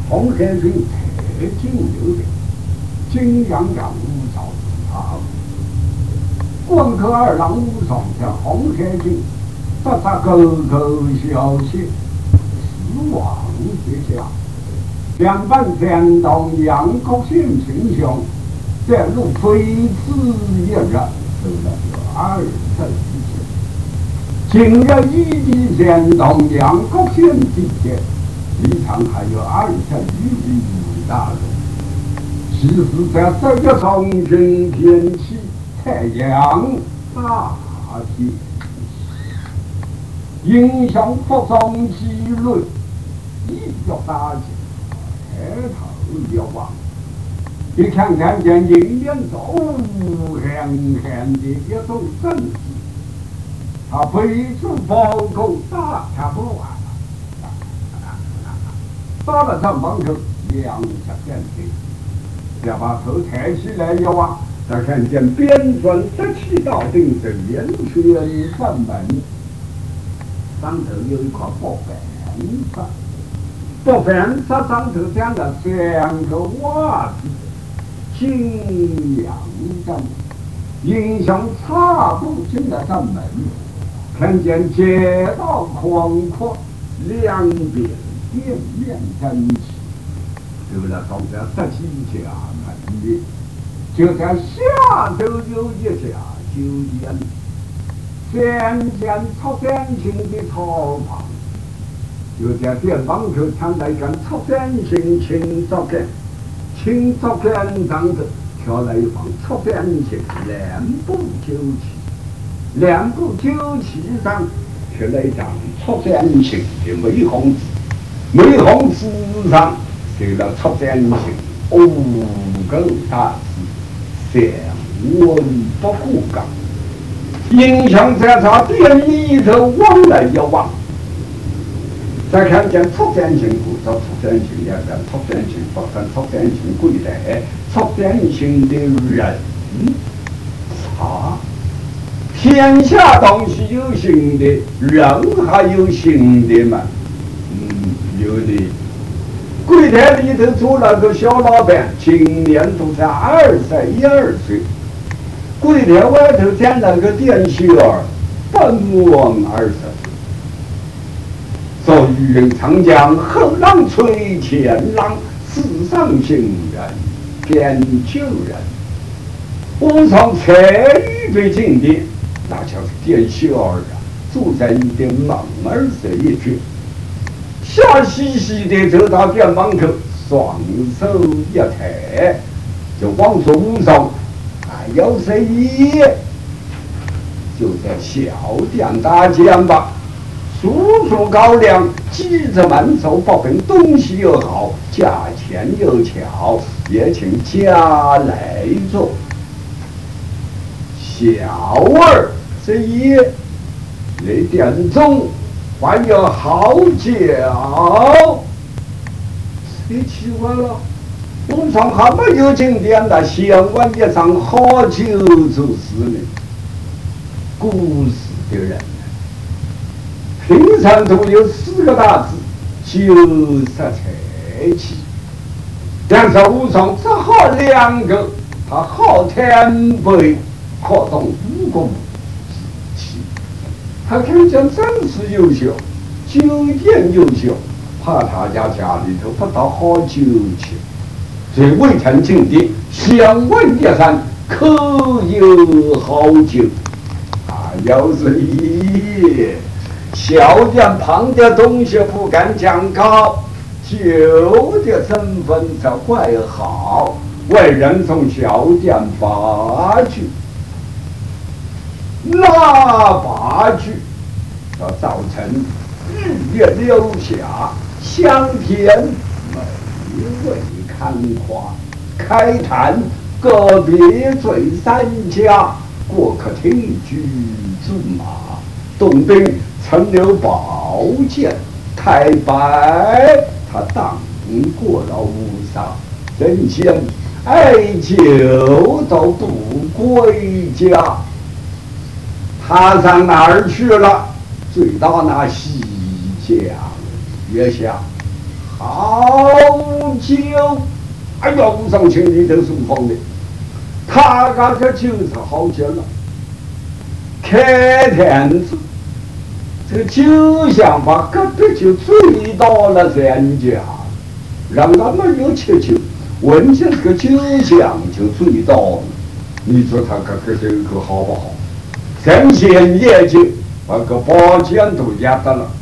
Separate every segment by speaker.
Speaker 1: 红黑军特警留的，景阳阳武朝啊，广科二郎武上在红黑军，把他狗狗消息死亡之下，两班战斗杨国兴群雄，在路非此一人，受了二等一切。今日一地战斗杨国兴地界。离场还有20余大人，其实在这个中旬天气，太阳大天，影响服装纪律，一脚打进，抬头一望，你看见迎面走狠狠的一种阵势，他背出包狗大差不完。到了这门口，两下变天，再把头抬起来一望，他看见边砖得气到顶是连续上门，上头有一块薄板子，薄板子上头站了2个袜子，景阳镇，影响差不进了上门，看见街道宽阔，两边。店面整齐，有了放在17家门里，就在下头有一家酒店，3间出三星的草房，就在店门口看到一根出三星青竹竿，青竹竿上头挑了一方出三星2部酒旗，2部酒旗上贴了一张出三星的玫红纸。玫红纸上写了出三星5个大字，相文不过岗。影响在他店里头望了一望，再看见出三星不到出三星2个出三星不分出三星柜台出三星的人天下东西有新的，人还有新的吗？有的柜台里头坐了个小老板，今年都才21、22岁。柜台外头站了个店小儿，本王20。所以人常讲后浪吹前浪，世上行人见旧人。我从才预备进的，那就是店小儿啊，坐在一点门儿这一句。笑嘻嘻的走到店门口，双手一抬，就往左上，还有谁？就在小店打尖吧，叔叔高粱，记着满手不平，东西又好，价钱又巧，也请家来做。小儿这店中。还有好酒，谁奇怪了？我从还没有进店的，先问一场好酒就是呢。故事的人，平常都有4个大字：酒色财气。但是武松只好2个，他好贪杯，好动武功。他看见真是优秀，酒店优秀，怕他家里头不到好酒去，所以未曾进店，先问一声可有好酒要是小店旁的东西不敢讲高，酒的成分才怪好，为人从小店拔去。那把剧要造成日月流霞，香甜美味堪夸。开坛个别醉3家，过客听居驻马。东兵曾留宝剑，太白他当过了5杀，人间爱酒都不归家。他上哪儿去了？醉到那西江月下， 好酒，哎呦，吴上清你都是疯的，他那个就是好酒了。开天子，这个酒香把隔壁就醉到了人家，让他们有吃酒，闻见这个酒香就醉到了。你说他这个好不好？神仙也就把个宝剑都压得了，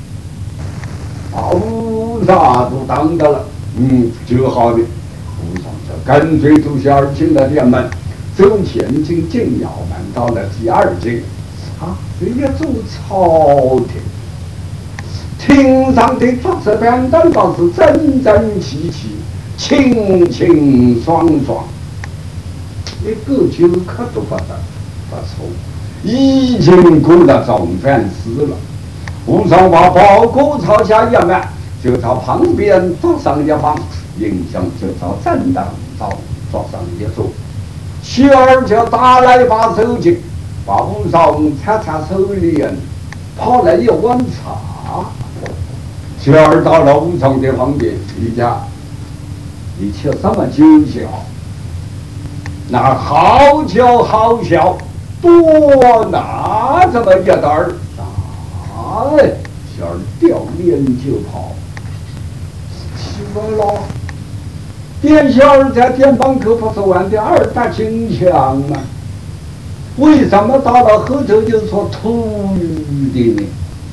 Speaker 1: 啥都当得了，就好的。吴上这干脆就下儿进了殿门，走前进进窑门，到了第二进。这一走朝廷，庭上的桌子边等倒是整整齐齐、清清爽爽，一个酒可都不错，已经过了总饭时了。吴上把包裹朝下一满，就朝旁边桌上一放，迎香就朝正当桌上一坐，妻儿就打来一把手巾。把吴上擦擦手脸，跑来一碗茶。妻儿到了吴上的旁边，一家，你吃什么酒笑？那好酒好笑，多拿这么一点儿。哎，妻儿掉脸就跑。奇怪了，店小儿在店帮口不是玩的二大金枪吗？为什么到了后头就说土的呢？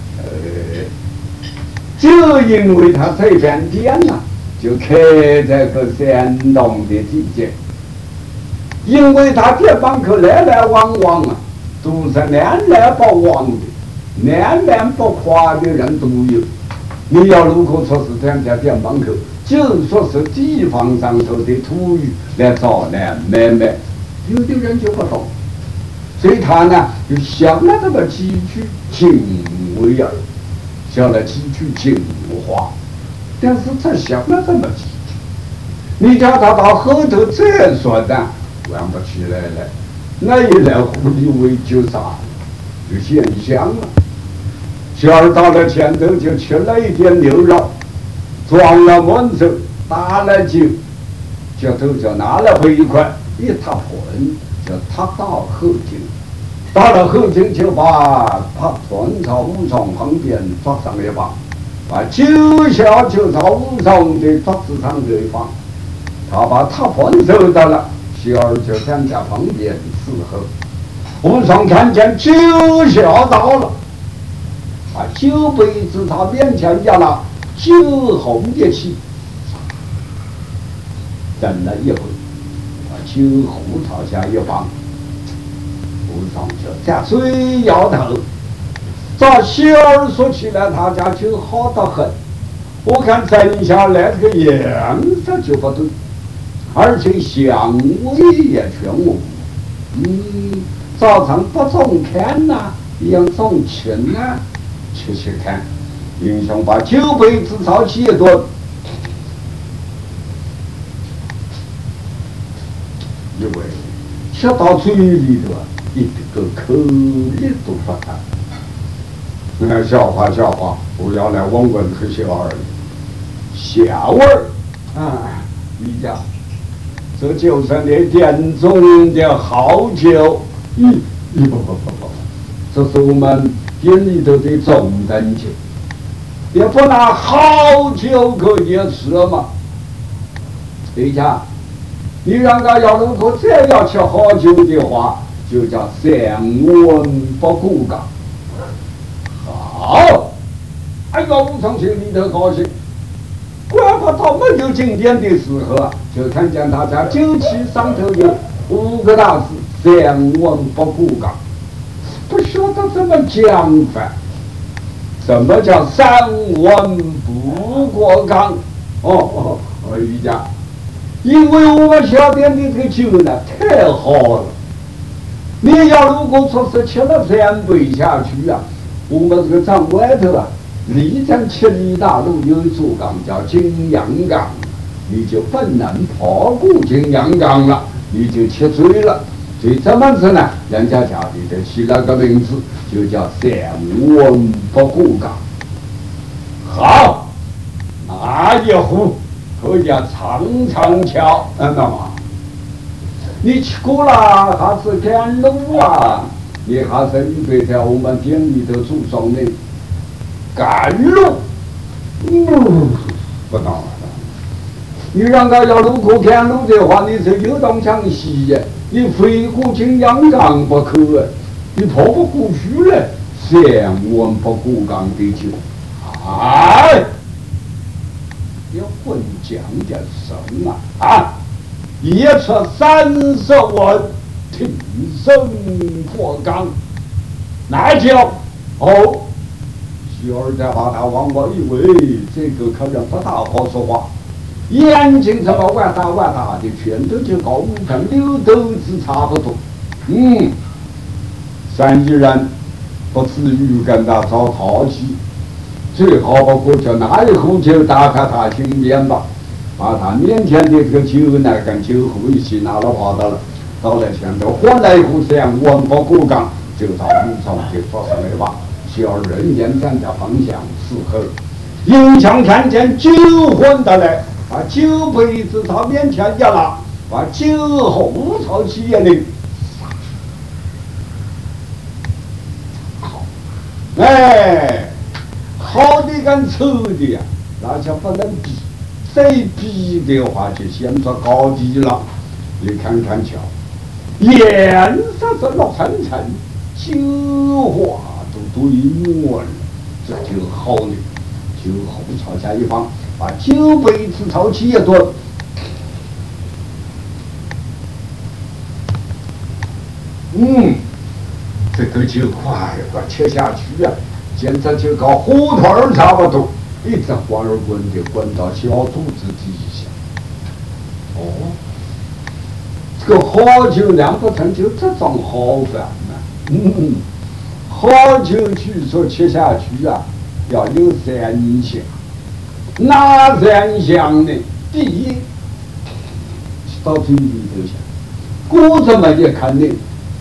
Speaker 1: 就因为他这片店呐，就开在个山东的地界，因为他店门口来来往往啊，都是南来不往的，南南不跨的人都有。你要如果说是这样在店门口，就说是地方上头的土语来找来买卖，有的人就不懂。所以他呢就想了这么几句京味儿，想了几句京话，但是他想了这么几句，你叫他到后头再说的，玩不起来了。那一来狐狸味就啥了，就现香了。小儿到了前头就吃了一点牛肉，装了满手，打了酒，就头就拿了回一块，一踏盆就踏到后颈。到了后颈就把船朝吴上旁边桌上一放，把酒窖就朝吴上的桌子上这一放。他把踏盆收到了，小儿就站在旁边伺候。吴上看见酒窖到了，把酒杯子他面前压了，酒红的气，等了一会，把酒壶朝下一放。吴上就加水摇头，照小儿说起来，他家就好得很。我看整下来这个颜色就不对，而且香味也全无。早上不中看呐，养中情呐，吃吃看。英雄把酒杯子抄起一顿，因为吃到嘴里头。一个口力都不大。你看笑话，不要来问问这小儿，小儿啊，你讲，这就是你店中的好酒。不，这是我们店里头的中等酒，也不拿好酒可以吃嘛。你讲，你让他要如果再要吃好酒的话。就叫三文不过岗。好，哎呦，吴上清里头高兴，怪不到没有景点的时候啊，就看见他在酒旗上头有5个大字：三文不过岗。不晓得怎么讲法，什么叫三文不过岗？一家，因为我们小店的这个酒呢太好了。你要如果说是吃了3杯下去啊，我们这个站外头啊，离站7里大路有一座岗叫金阳岗，你就不能跑过金阳岗了，你就吃醉了。所以这么子呢，人家家里头起了个名字，就叫三文不过岗。好， 那一壶可叫长长桥，那么你去过了还是赶路啊？你还是预备在我们店里头煮上的赶路，不当了。你让他要路过赶路的话，你是有当抢戏呀！你非过请阳刚不可，你破不过去了，千万不过岗的酒。哎，要混讲点什么啊？一出30万，挺身破岗，那叫哦。媳儿再把他往我一围，这个可能不大好说话。眼睛这么玩大的，全都就高跟溜豆子差不多。山一人不至于跟他找淘气，最好不过就拿一壶酒打开他心面吧，把他面前的这个酒呢跟酒壶一起拿了跑到了前头，换来一壶3万不过岗，就到路上就说上来吧。小人眼站在方向四合，影响看见酒混的来。把酒杯子朝面前一拉，把酒后朝起眼的，哎，好的跟丑的呀，那就不能比。谁比的话，就显出高低了。你看看瞧，颜色是绿沉沉，酒花都堆满了，这就好了。酒后朝下一放。把酒杯子朝起一端，这个酒快切下去啊，简直就跟火腿儿差不多，一直滚儿滚的滚到小肚子底下。哦，这个好酒酿不成就这种好饭呢？好酒据说切下去啊，要有3项。哪3项呢？第一，到嘴里头去，果子嘛也看的，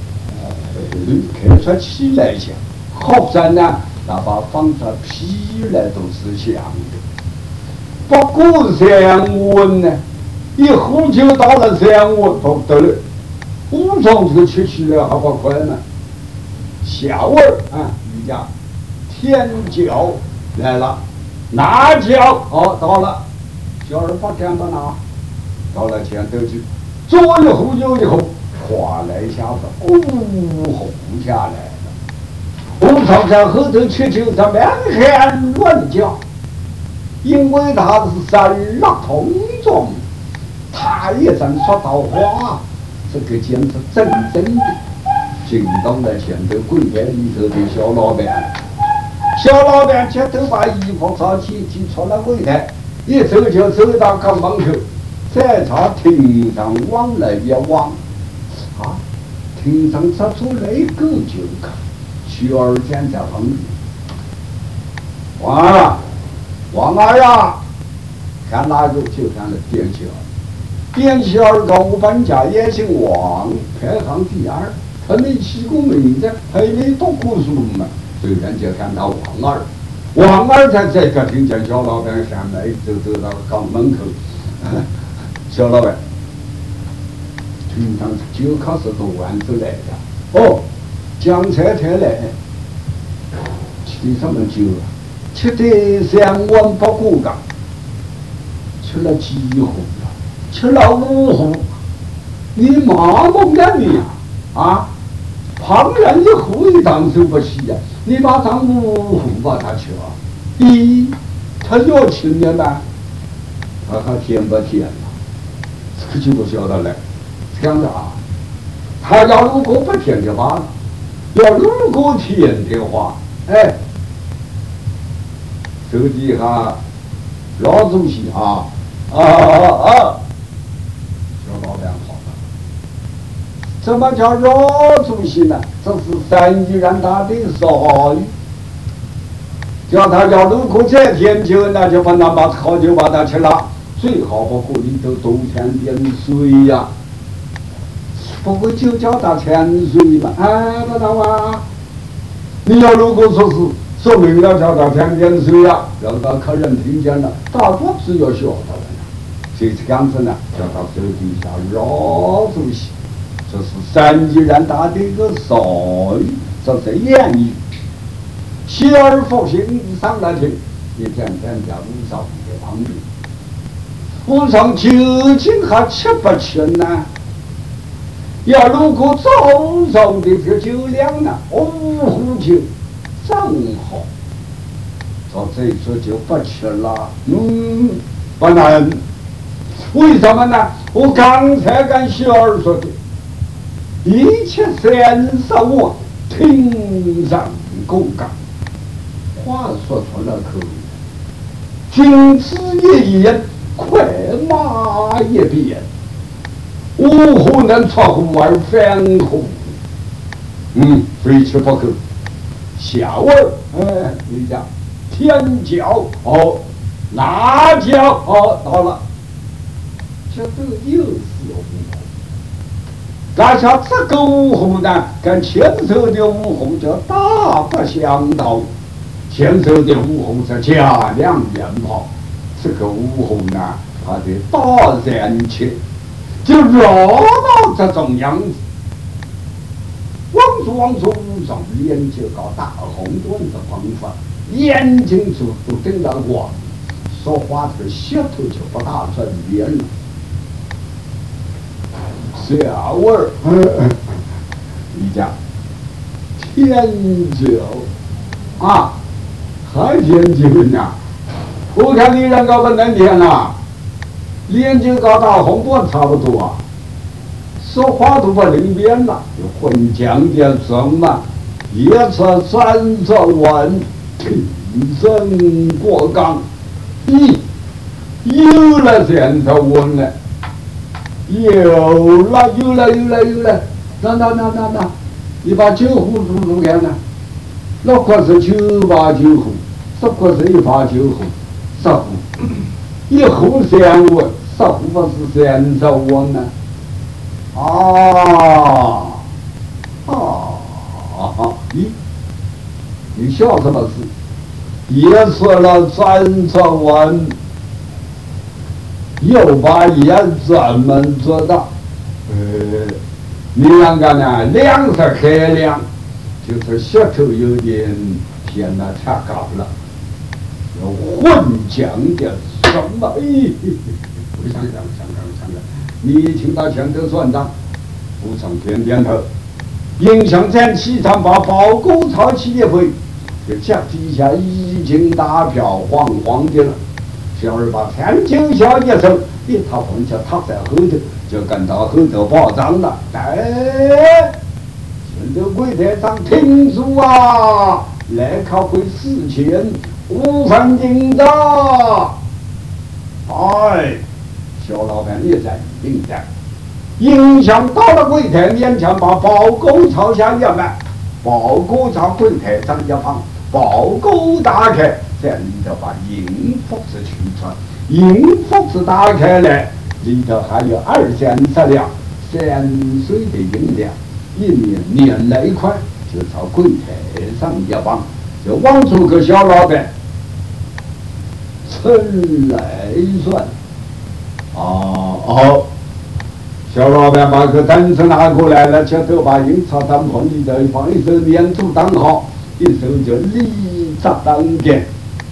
Speaker 1: 看出起来香。好在呢，哪怕放着皮来都是香的。不过3文呢，一壶酒到了3文不得了，5种这个吃起来还不快呢。下味儿啊，你家甜椒来了。拿椒到了，小儿把干巴拿到了前头去，左一壶右一壶，哗来一下子，5壶下来了。吴朝在后头吃酒，他满喊乱叫，因为他是3lap同种，他一阵说到话，这个简直真的惊动了前头柜台里头的小老板。小老板接头把衣服上去提出了柜台，一走就走到岗门口，再朝厅上望了一望，厅上插出来一个酒客，徐儿站在旁边。王二啊，看哪个就看了店小二，店小二跟我本家也姓王，排行第2，他没起过名字，还没读过书嘛。虽然就看到王二在这个听见小老板上来，走到岗门口，小老板，平常酒可是都丸子来的，江菜来，吃的什么酒啊？吃的3碗不过岗，吃了几壶了？吃了5壶，你麻木了你啊？旁人一壶一当受不起呀！你把当5壶把它吃了，他要请你吗？他还甜不甜啊？这个就不晓得了。这样子啊，他要如果不甜的话，要如果甜的话，手底下老主席小老板好了。什么叫老主席呢？这是3亿人大的少语。叫他要如果再甜酒，那就不能把好酒把它吃了，最好不过里头多添点水呀。不过就叫他添水嘛，不知道啊。你要如果说是说明了叫到天天水呀，让到客人听见了，大多是要晓得的。这次样子呢，叫到手底下绕住些，这是神既然打的一个手语，这是言语。妻儿复兴上来听，你天天叫五少的王明，五上究竟还吃不吃呢？要如果早上的这个酒量呢，五壶酒正好，到这时就不吃了。不能，为什么呢？我刚才跟小儿说的，一切三十万听上公干，话说出了口，君子一言，快马一鞭。五湖能出湖而反湖，非吃不可。下味你讲天椒辣椒到了，这都又是五湖。但是这个五湖呢，跟前手的五湖就大不相同。前手的五湖是加量鞭炮，这个五湖呢，它的大人气。就绕到这种样子，往说无上脸就搞大红端的方法，眼睛都盯到光，说话这个舌头就不大转圆了。下味儿，你讲天酒还天酒呢？我看你人搞不能天了。连就搞大红端差不多啊，说话都不灵便了，就混讲点什么，也是30万听声过岗，有了30万了，有了，那，你把酒壶煮看呢，6块是9把酒壶，10块是1把酒壶，10壶，1壶3万。这不是30万呢？你笑什么事？也说了30万，又把盐专门做到，你两个呢？量是开量，就是舌头有点偏了，太高了，要混讲点什么？想，你听到前头算账，不曾点头。影响战气场把包谷草起一回，这脚底下已经打票黄的了。小儿把3九小一手，他碰巧躺在后头，就跟到后头报账了。现在柜台上听住啊，来考会4500分金的。小老板也在应战，影响到了柜台面前，把包谷朝下一摆，包谷朝柜台上一放，包谷打开，在里头把银福子取出来，银福子打开来，里头还有230两3岁的银两，一年粘了一块，就朝柜台上一放，就往出个小老板称来算。小老板把个单子拿过来了，前头把银钞当棚里头放，一手连珠当好，一手就立扎当间，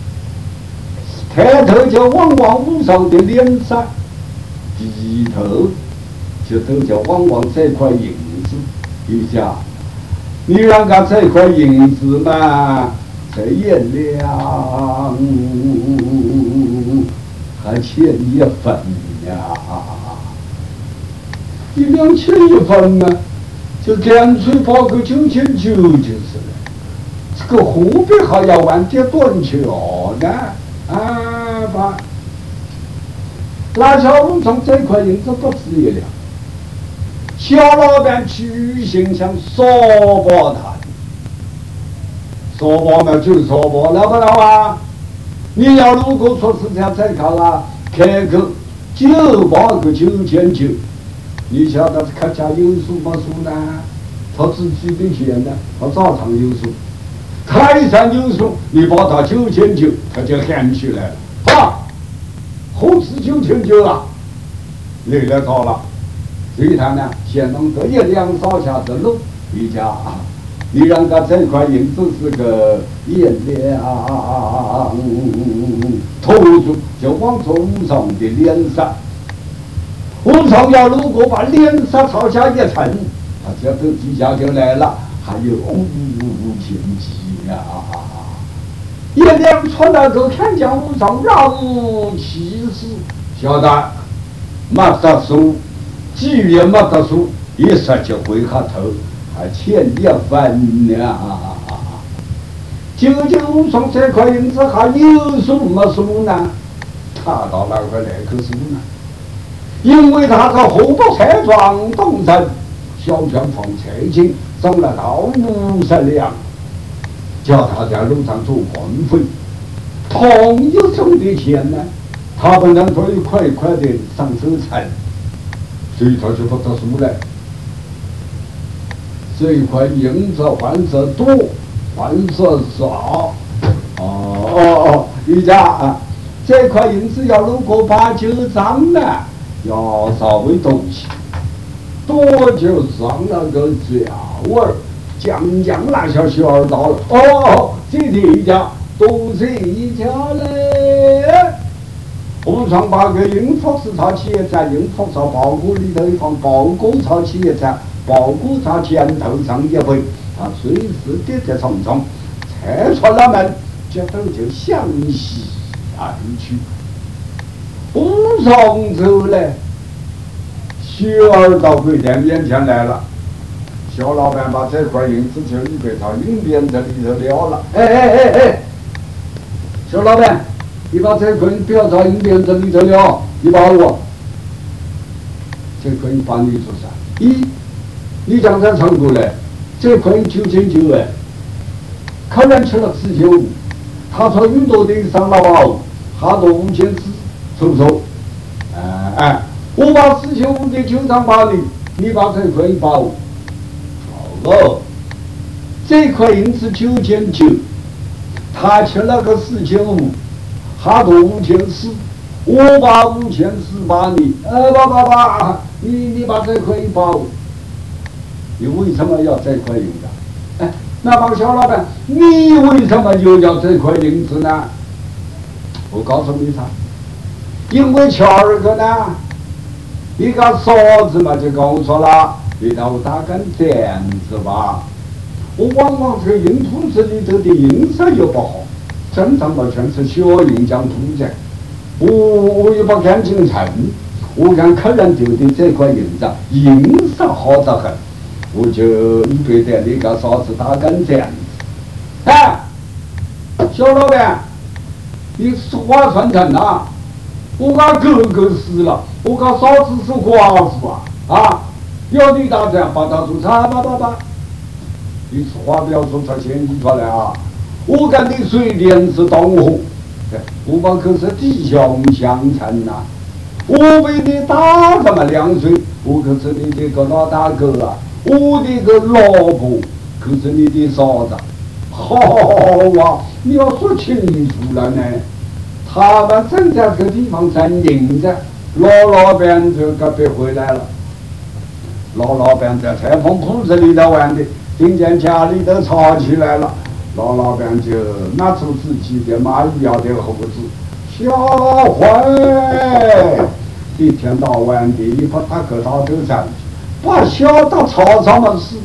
Speaker 1: 抬头就望无上的脸上，低头就都叫望这块银子，一下，你让他这块银子嘛，这一两还欠1分呀。1两欠1分呢，就干脆报个9,900就是了。这个何必还要往这断桥呢？把那小龙从这块银子不止1两，小老板举行想说破他的，说破嘛就说破了不了啊！你要如果说是这样再考了，开口就报个9,900。你晓得客家有数没数呢？他自己的钱呢，他照常有数。 泰山有数，你报到9900，他就喊起来了，啊，何止9900了，累了到了。所以他呢，先弄这一两少下子路，一家啊，你让他这块银子是个眼脸投入就往这武松的脸上。武松要如果把脸上朝下一沉，他这头底下就来了，还有无前机啊！一两穿那个看见武松饶无其事，晓得没得输，几月没得输，一时就回下头，还欠1分呢。究竟武松这块银子还有输没输呢？他到那块来可输呢？因为他在后头车庄动身，小旋风车金送了到50两，叫他在路上做官费，同一种的钱呢，他不能可以快快的上车程，所以他就不得输了。这一块银子还是多，还是少？一家啊，这块银子要如果8、9张呢？要稍微多些，多就上那个价味儿，将那小小儿到了。这一家都是一家嘞。武松把个银佛寺朝企业在银佛寺包裹里头一放，包裹朝企业在包裹朝前头上一回，他随时跌跌冲冲，拆穿了门，这都就向西而去。武松走了，小儿到鬼店面前来了。小老板把这块银子就预备到银边子里头了了。小老板，你把这块不要到银边子里头了，你把我这块帮你做啥？你讲在成都来，这块9900哎，客人吃了49，他说运多的上了包，下多5400。收不收？我把49的9张把你把这块包。好了，这块银子9900，他吃了个4500，下多5400，我把5400把你，你把这块包。你为什么要这块银子？那帮小老板，你为什么又要这块银子呢？我告诉你啥？因为前儿个呢，一个嫂子嘛就跟我说了，你让我打根点子吧。我往往这个银铺子里头的银色又不好，正常嘛全是小银浆铺子，我又不看清称，我看客人丢的这块银子银色好得很，我就预备点那个嫂子打根点子。小老板，你话算成啊？我家哥哥死了，我家嫂子是寡妇啊！要你打算把他做啥吧？你话不要说出嫌疑出来啊！我跟你随便是同伙，我们可是弟兄相称呐！我比你大这么2岁，我可是你这个老大哥啊！我的个老婆可是你的嫂子，好啊！你要说清楚了呢。他们正在这个地方在迎着，老板就隔壁回来了。老板在裁缝铺子里头玩的，听见家里头吵起来了，老板就拿出自己的马玉窑的胡子，小坏，一天到晚的一把大个刀头上去，把小到吵什么事？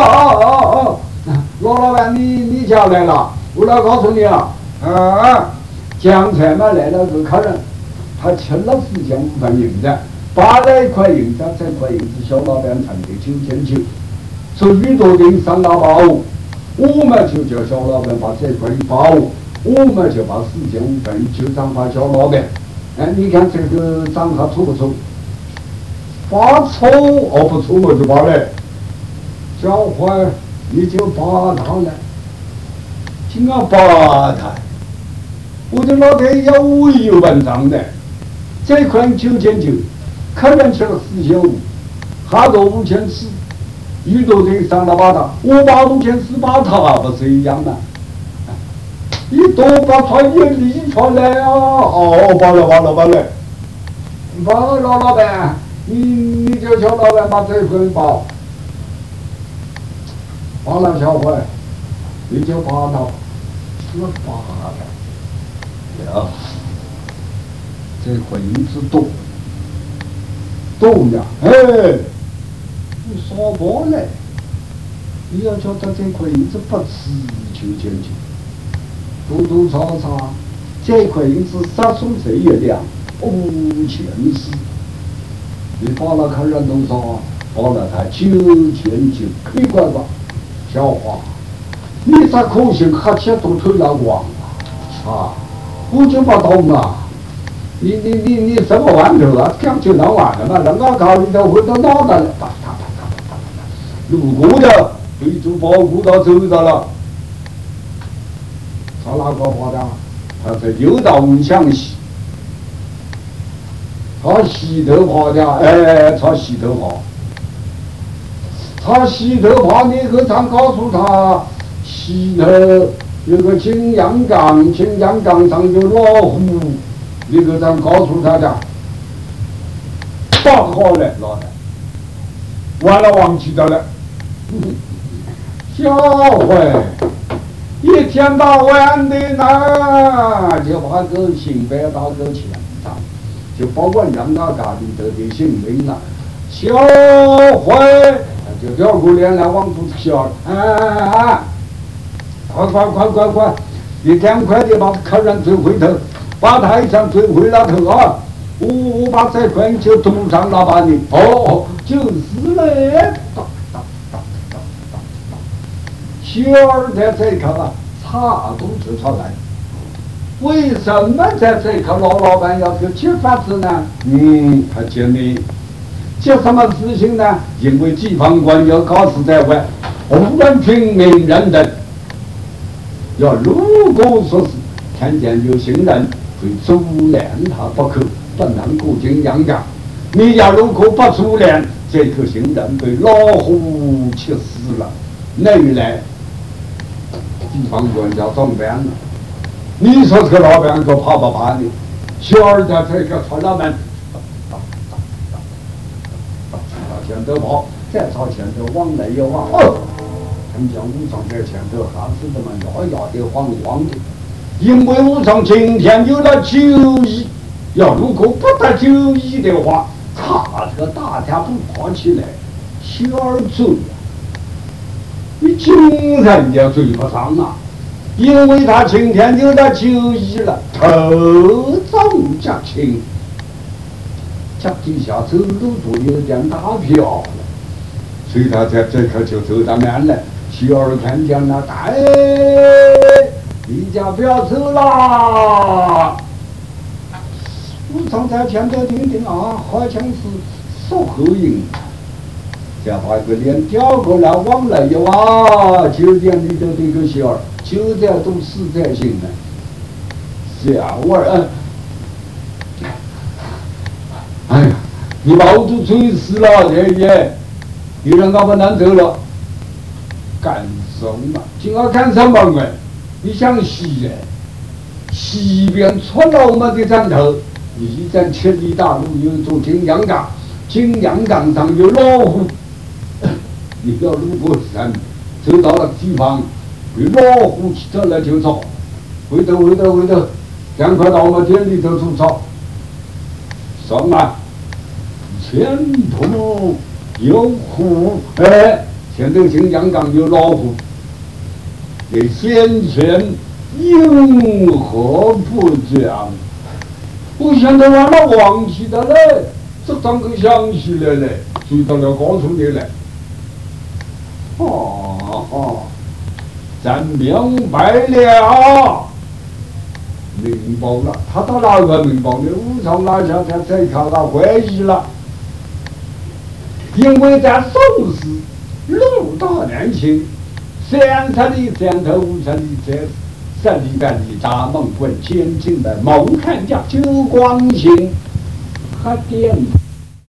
Speaker 1: 老板你家来了，我来告诉你啊，江菜嘛来了个客人，他吃了4500份银子，把那块银子，这块银子小老板称的9900，说遇到的上了包，我们就叫小老板把这块一包，我们就把4500份就账发小老板。你看这个账他错不错？发错不错我就罢了，小坏你就把他了，请我把他。我的老太要有文章的，这块9900，客人吃了4500，下多5400，遇到的上了把他，我把5400把他不是一样吗？ 你都把船也立出来啊！哦，罢了，老板，你就叫老板把这份包，罢了，小伙，你就把他什么罢了？呀，这块银子多呀！哎，你耍包嘞？你要叫他这块银子不值就进去。多查查，这块银子啥数这一两5000丝，你把那客人多少？把了他9900，可以管吧？小花，你咋可信哈钱都推了光了？啊，我就不懂啊！你什么玩意儿啊？讲就能玩的嘛？人家考虑到回到脑袋了，路过的对住包谷到走到了。他哪个花的？他是溜到湘西，他西头跑的，哎，他西头跑，你可常告诉他，西头有个金阳岗上有老虎，你可常告诉他的，不好嘞，老的，完了忘记的了，小慧。一天到晚的呢，就把个新白到个钱上，就包括让他家里头的姓名了。小慧，就掉过脸来往肚子笑，快！你赶快的把客人追回头，把台上追回了头啊！我把这块就堵上了吧你。哦，就是嘞。小儿在这一刻啊，插肚子出来。为什么在这一刻老板要去接法子呢？他接你接什么事情呢？因为地方官要考试在外，无论平民人等，如果说是看见有行人会阻拦他不可，不能过境阳岗。你要如果不阻拦，这个行人被老虎吃死了，那一来地方官要上班了。你说这个老板可怕不怕你？小儿在这个传了门，朝前头跑，再朝前头往内又往他们讲武昌在前头还是这么摇摇的晃晃的，因为武昌今天有了9亿，要如果不得9亿的话，他这个大家都跑起来，小儿追呀，你精神也追不上啊！因为他今天有了9亿了，头重脚轻，脚底下走路都有点打飘了，所以他在这刻就走到南来。小儿看见了，你家不要走啦！武昌在前头听听啊，好像是说合影，再把个脸调过来往来一望，酒店里头这个小儿。就在都实在性的，小儿，哎呀，你把我都追死了，爷爷，你让我不能走了，干什么？今儿干什么鬼？你想西耶？西边出了我们的站头，你在千里大路有座金阳岗，金阳岗上有老虎，你要路过山，走到了地方。被老虎骑着来就找，回头，赶快到我们店里头去找。什么？前头有虎，前头金阳岗有老虎，给宣传有何不讲？我现在完了忘记的嘞，这张个想起来嘞，追到了告诉你嘞。咱明白了，明白了，他到哪个明白了？武昌哪下才看到会议了？因为在宋时，陆大年轻，30里山头50里在10里半里大蒙滚前进的蒙汉家周光行，还点